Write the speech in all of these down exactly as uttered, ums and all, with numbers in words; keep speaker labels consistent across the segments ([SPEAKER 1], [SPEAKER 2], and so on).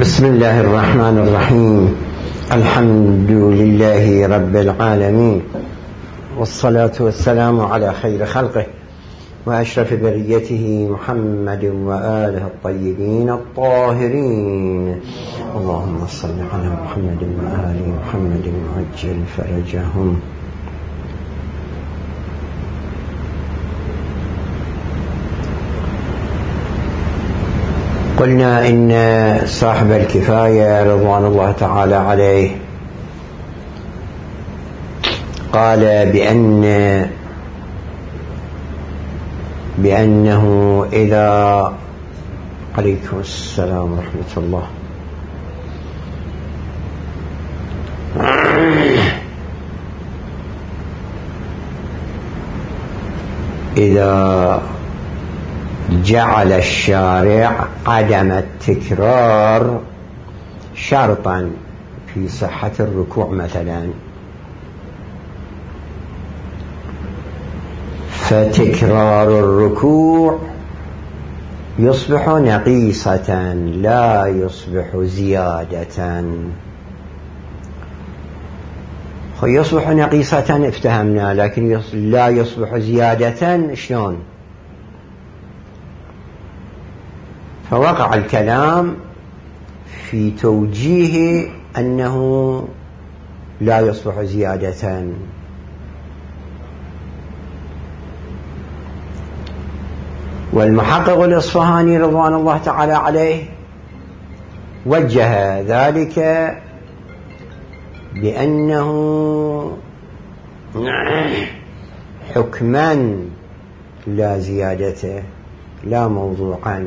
[SPEAKER 1] بسم الله الرحمن الرحيم. الحمد لله رب العالمين، والصلاة والسلام على خير خلقه وأشرف بريته محمد وآله الطيبين الطاهرين. اللهم صل على محمد وآل محمد وعجل فرجهم. قلنا إن صاحب الكفاية رضوان الله تعالى عليه قال بأن بأنه إذا عليكم السلام ورحمة الله إذا جعل الشارع عدم التكرار شرطا في صحة الركوع مثلا، فتكرار الركوع يصبح نقيصة لا يصبح زيادة. يصبح نقيصة افتهمنا، لكن لا يصبح زيادة شلون؟ فوقع الكلام في توجيه أنه لا يصبح زيادة، والمحقق الإصفهاني رضوان الله تعالى عليه وجه ذلك بأنه حكما لا زيادة لا موضوعا.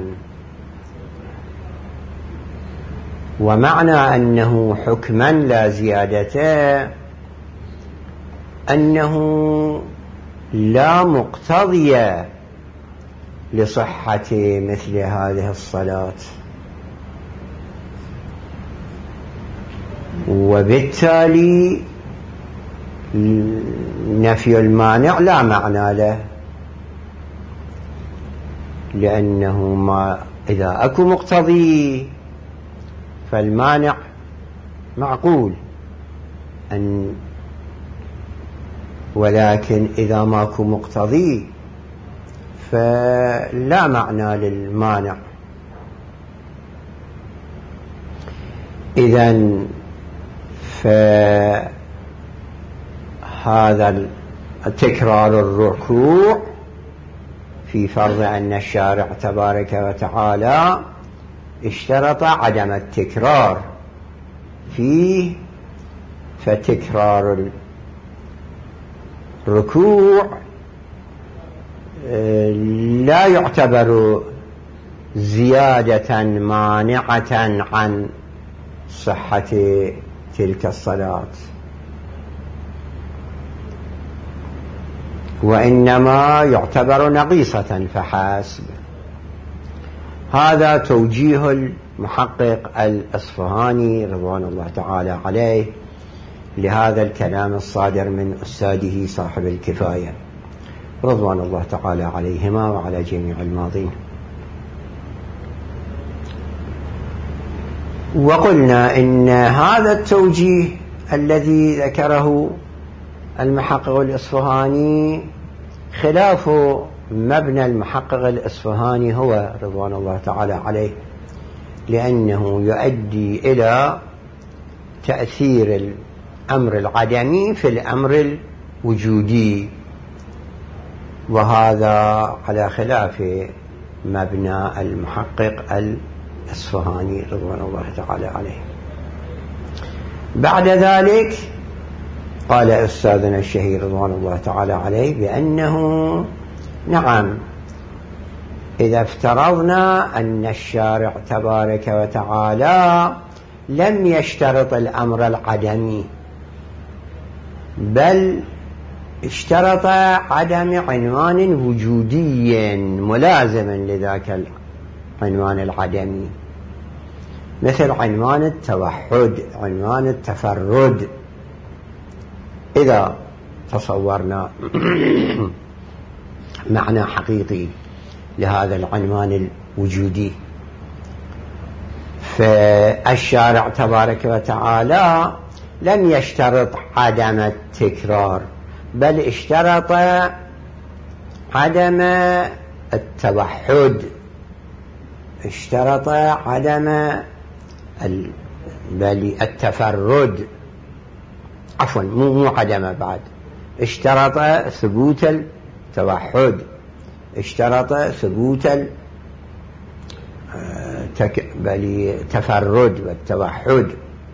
[SPEAKER 1] ومعنى أنه حكما لا زيادة أنه لا مقتضي لصحة مثل هذه الصلاة، وبالتالي نفي المانع لا معنى له، لأنه ما إذا أكو مقتضي فالمانع معقول أن، ولكن إذا ماكو مقتضي فلا معنى للمانع. إذن فهذا تكرار الركوع في فرض أن الشارع تبارك وتعالى اشترط عدم التكرار فيه، فتكرار الركوع لا يعتبر زيادة مانعة عن صحة تلك الصلاة، وإنما يعتبر نقيصة فحسب. هذا توجيه المحقق الإصفهاني رضوان الله تعالى عليه لهذا الكلام الصادر من أستاذه صاحب الكفاية رضوان الله تعالى عليهما وعلى جميع الماضين. وقلنا إن هذا التوجيه الذي ذكره المحقق الإصفهاني خلاف مبنى المحقق الإصفهاني هو رضوان الله تعالى عليه، لأنه يؤدي إلى تأثير الأمر العدمي في الأمر الوجودي، وهذا على خلاف مبنى المحقق الإصفهاني رضوان الله تعالى عليه. بعد ذلك قال أستاذنا الشهير رضوان الله تعالى عليه بأنه نعم، إذا افترضنا أن الشارع تبارك وتعالى لم يشترط الأمر العدمي، بل اشترط عدم عنوان وجودي ملازم لذاك العنوان العدمي، مثل عنوان التوحد، عنوان التفرد. إذا تصورنا معنى حقيقي لهذا العنوان الوجودي، فالشارع تبارك وتعالى لم يشترط عدم التكرار، بل اشترط عدم التوحد، اشترط عدم بل التفرد، عفوا مو مو عدم، بعد اشترط ثبوت التوحد، اشترط ثبوت التفرد والتوحد.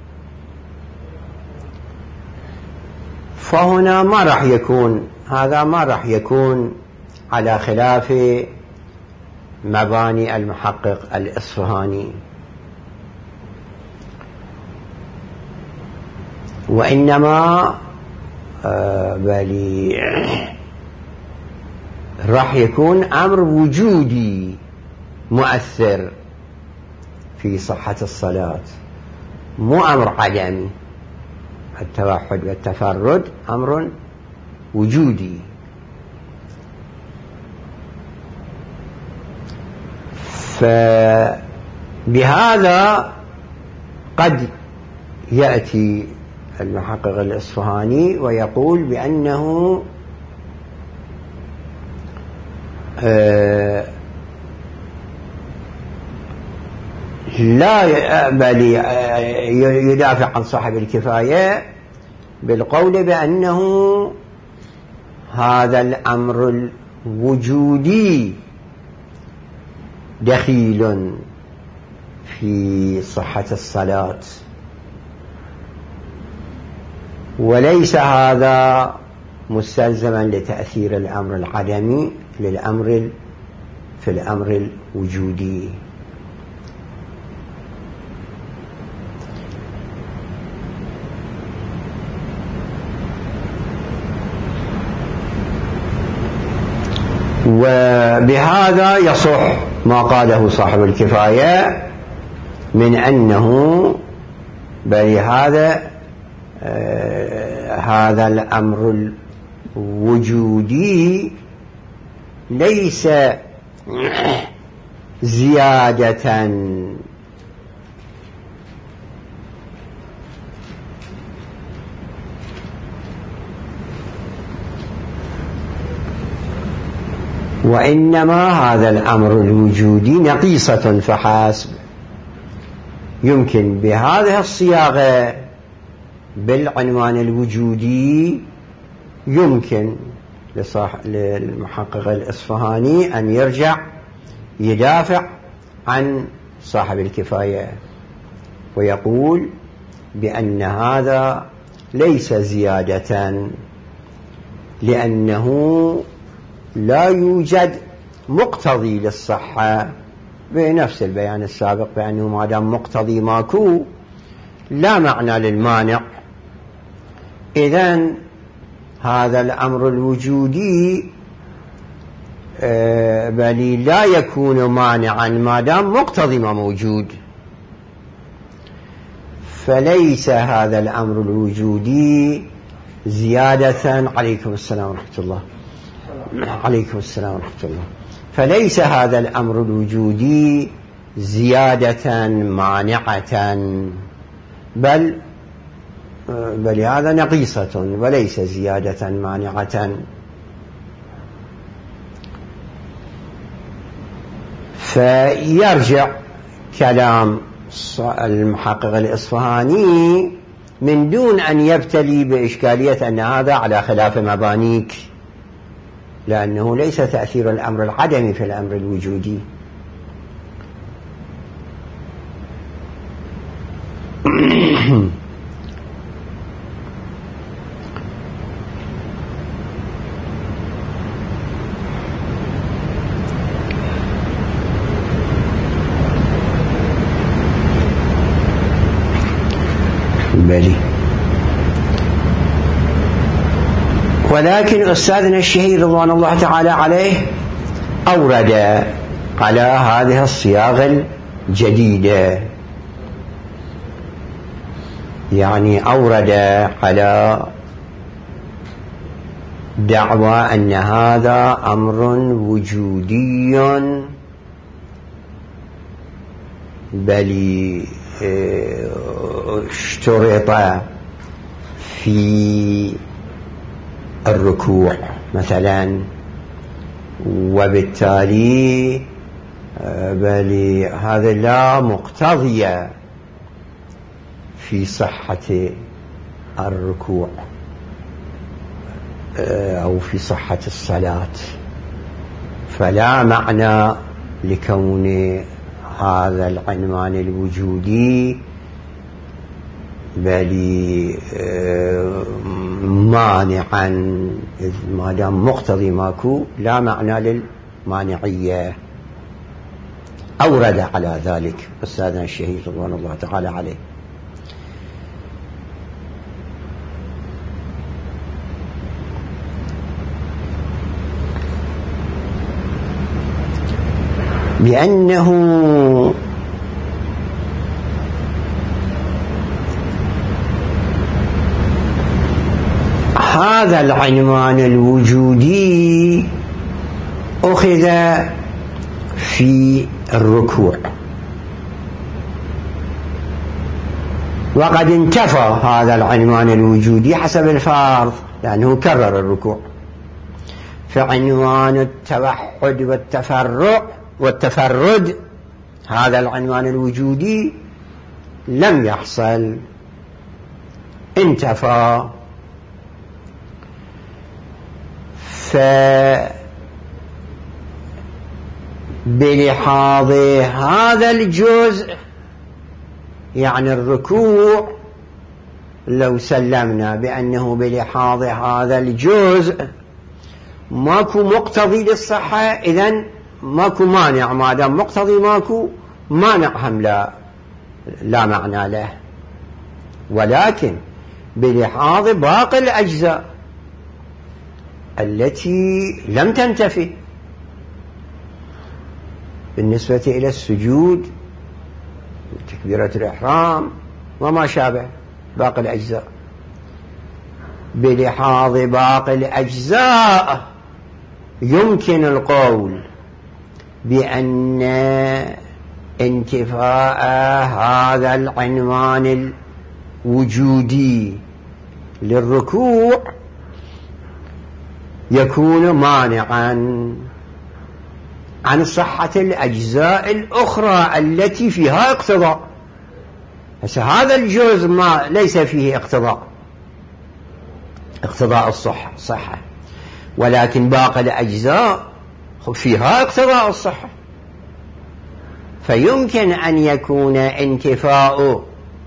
[SPEAKER 1] فهنا ما راح يكون هذا ما راح يكون على خلاف مباني المحقق الإصفهاني، وإنما آه بل راح يكون أمر وجودي مؤثر في صحة الصلاة، مو أمر عدمي. التوحد والتفرد أمر وجودي. فبهذا قد يأتي المحقق الإصفهاني ويقول بأنه آه لا بل يدافع عن صاحب الكفاية بالقول بأنه هذا الأمر الوجودي دخيل في صحة الصلاة، وليس هذا مستلزما لتأثير الأمر العدمي للأمر في الأمر الوجودي. وبهذا يصح ما قاله صاحب الكفاية من أنه بل هذا آه هذا الأمر الوجودي ليس زيادة وإنما هذا الأمر الوجودي نقيصة فحسب. يمكن بهذه الصياغة بالعنوان الوجودي يمكن للمحقق الإصفهاني أن يرجع يدافع عن صاحب الكفاية ويقول بأن هذا ليس زيادة، لأنه لا يوجد مقتضي للصحة، بنفس البيان السابق بأنه ما دام مقتضي ماكو لا معنى للمانع. إذن هذا الأمر الوجودي بل لا يكون مانعا ما دام مقتضي ما موجود، فليس هذا الأمر الوجودي زيادة. عليكم السلام ورحمة الله. عليكم السلام ورحمة الله. فليس هذا الأمر الوجودي زيادة مانعة، بل بل هذا نقيصة وليس زيادة مانعة. فيرجع كلام المحقق الإصفهاني من دون أن يبتلي بإشكالية أن هذا على خلاف مبانيك، لأنه ليس تأثير الأمر العدمي في الأمر الوجودي. بلي. ولكن أستاذنا الشهير رضوان الله تعالى عليه أورد على هذه الصياغة الجديدة، يعني أورد على دعوى أن هذا أمر وجودي بل اشترط في الركوع مثلا، وبالتالي بل هذا لا مقتضي في صحة الركوع أو في صحة الصلاة، فلا معنى لكون هذا العنوان الوجودي بل مانعا، ما دام مقتضي ماكو لا معنى للمانعية. أورد على ذلك أستاذنا الشهيد رضوان الله تعالى عليه. بأنه هذا العنوان الوجودي أخذ في الركوع، وقد انتفى هذا العنوان الوجودي حسب الفرض لأنه كرر الركوع، فعنوان التوحد والتفرع والتفرد هذا العنوان الوجودي لم يحصل، انتفى. فبلحاظ هذا الجزء يعني الركوع، لو سلمنا بأنه بلحاظ هذا الجزء ماكو مقتضي للصحة، إذن ماكو مانع، ما دام مقتضي ماكو مانع هم لا لا معنى له. ولكن بلحاظ باقي الأجزاء التي لم تنتفي بالنسبة إلى السجود تكبيرة الإحرام وما شابه باقي الأجزاء، بلحاظ باقي الأجزاء يمكن القول بأن انتفاء هذا العنوان الوجودي للركوع يكون مانعا عن صحة الأجزاء الأخرى التي فيها اقتضاء. هذا الجزء ما ليس فيه اقتضاء اقتضاء الصحة صحة، ولكن باقي الأجزاء فيها اقتضاء الصحة، فيمكن أن يكون انتفاء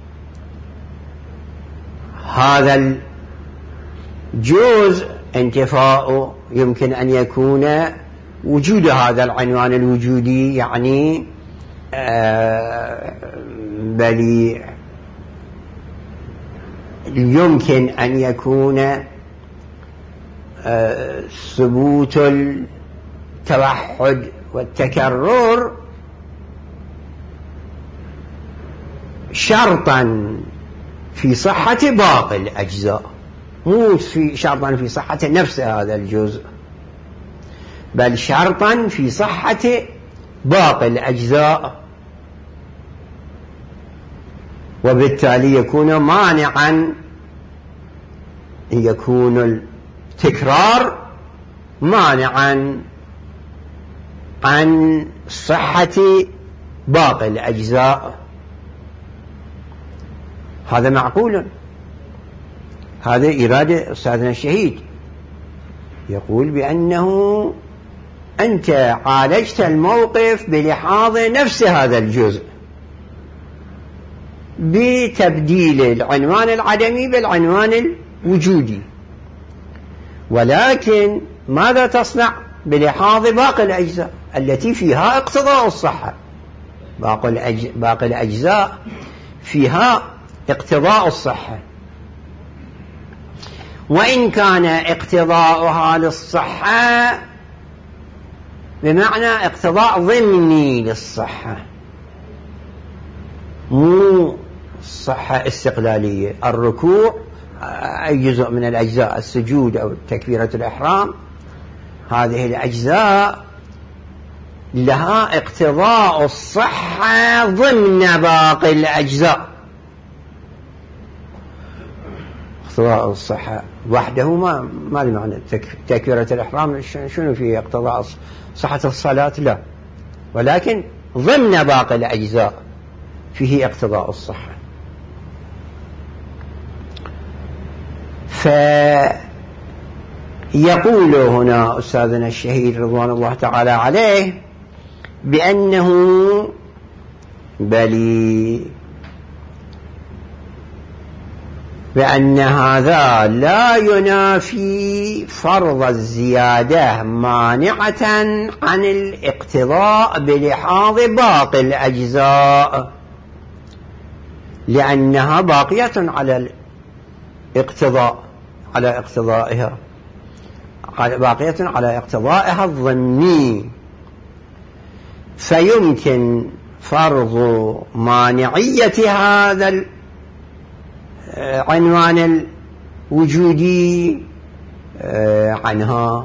[SPEAKER 1] هذا الجزء انتفاء يمكن أن يكون وجود هذا العنوان الوجودي، يعني آه بل يمكن أن يكون آه ثبوت التوحد والتكرر شرطا في صحة باقي الأجزاء، مو في شرطا في صحة نفس هذا الجزء، بل شرطا في صحة باقي الأجزاء، وبالتالي يكون مانعا، يكون التكرار مانعا عن صحة باقي الأجزاء. هذا معقول، هذا إرادة أستاذنا الشهيد، يقول بأنه أنت عالجت الموقف بلحاظ نفس هذا الجزء بتبديل العنوان العدمي بالعنوان الوجودي، ولكن ماذا تصنع بلحاظ باقي الأجزاء التي فيها اقتضاء الصحة؟ باقي الأجزاء فيها اقتضاء الصحة، وإن كان اقتضاؤها للصحة بمعنى اقتضاء ضمني للصحة، مو صحة استقلالية. الركوع أي جزء من الأجزاء، السجود أو تكبيرة الإحرام، هذه الأجزاء لها اقتضاء الصحة ضمن باقي الأجزاء. اقتضاء الصحة وحده ما ما له معنى. تكبيرة الإحرام شنو فيه اقتضاء صحة الصلاة؟ لا، ولكن ضمن باقي الأجزاء فيه اقتضاء الصحة. فيقول هنا أستاذنا الشهيد رضوان الله تعالى عليه بأنه بل بأن هذا لا ينافي فرض الزيادة مانعة عن الاقتضاء بلحاظ باقي الأجزاء، لأنها باقية على الاقتضاء على اقتضائها باقية على اقتضائها الضمني. فيمكن فرض مانعية هذا العنوان الوجودي عنها.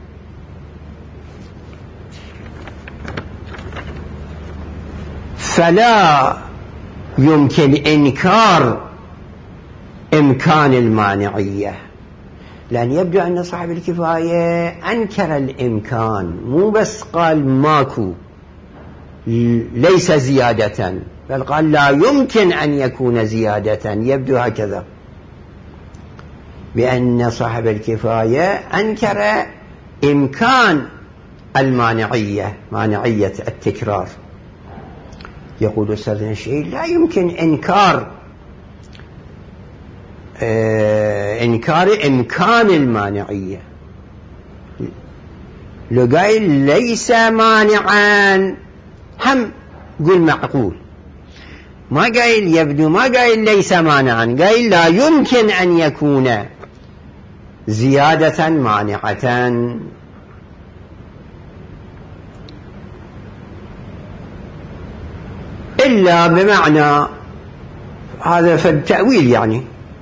[SPEAKER 1] فلا يمكن إنكار إمكان المانعية، لأن يبدو أن صاحب الكفاية أنكر الإمكان، مو بس قال ماكو ليس زيادة، بل قال لا يمكن أن يكون زيادة. يبدو هكذا، بأن صاحب الكفاية أنكر إمكان المانعية، مانعية التكرار. يقول أستاذنا الشهيد لا يمكن إنكار آه إنكار إمكان المانعية، لقائل ليس مانعا هم قل معقول، ما قايل يبدو، ما قايل ليس مانعا، قايل لا يمكن أن يكون زيادة مانعة. إلا بمعنى هذا في التأويل، يعني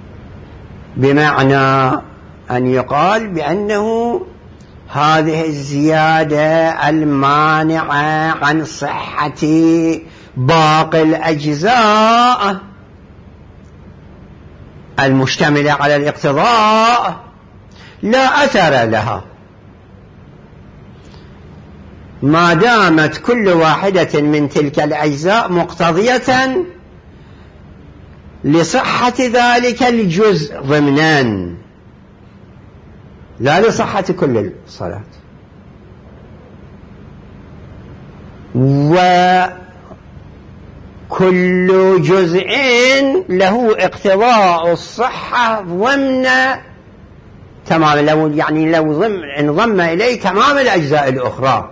[SPEAKER 1] بمعنى أن يقال بأنه هذه الزيادة المانعة عن صحة باقي الأجزاء المشتملة على الاقتضاء لا أثر لها، ما دامت كل واحدة من تلك الأجزاء مقتضية لصحة ذلك الجزء ضمناً، لا لصحة كل الصلاة. وكل جزء له اقتضاء الصحة ضمن تمام، لو يعني لو ضمن انضم إليه تمام الأجزاء الأخرى،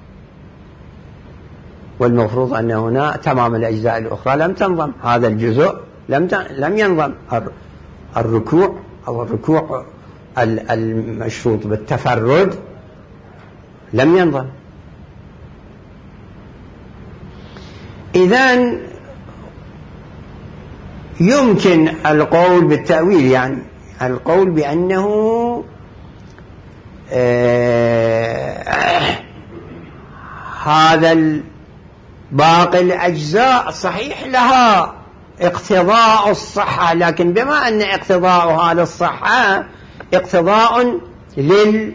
[SPEAKER 1] والمفروض أن هنا تمام الأجزاء الأخرى لم تنضم، هذا الجزء لم لم ينضم. الركوع أو الركوع المشروط بالتفرد لم ينضم. إذن يمكن القول بالتأويل، يعني القول بأنه آه هذا باقي الأجزاء صحيح لها اقتضاء الصحة، لكن بما أن اقتضاءها للصحة اقتضاء لل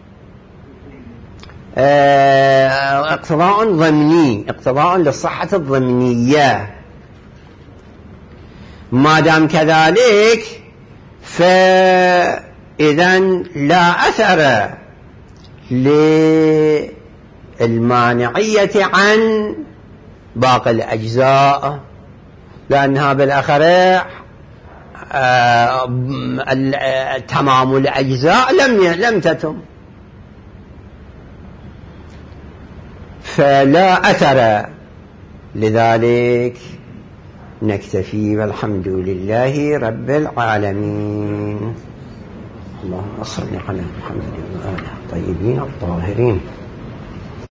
[SPEAKER 1] اه اقتضاء ضمني، اقتضاء للصحة الضمنية، ما دام كذلك فإذن لا أثر للمانعية عن باقي الأجزاء، لأنها بالآخر آه تمام الأجزاء لم لم تتم، فلا أثر. لذلك نكتفي، والحمد لله رب العالمين. اللهم صل على محمد وآله الطيبين الطاهرين.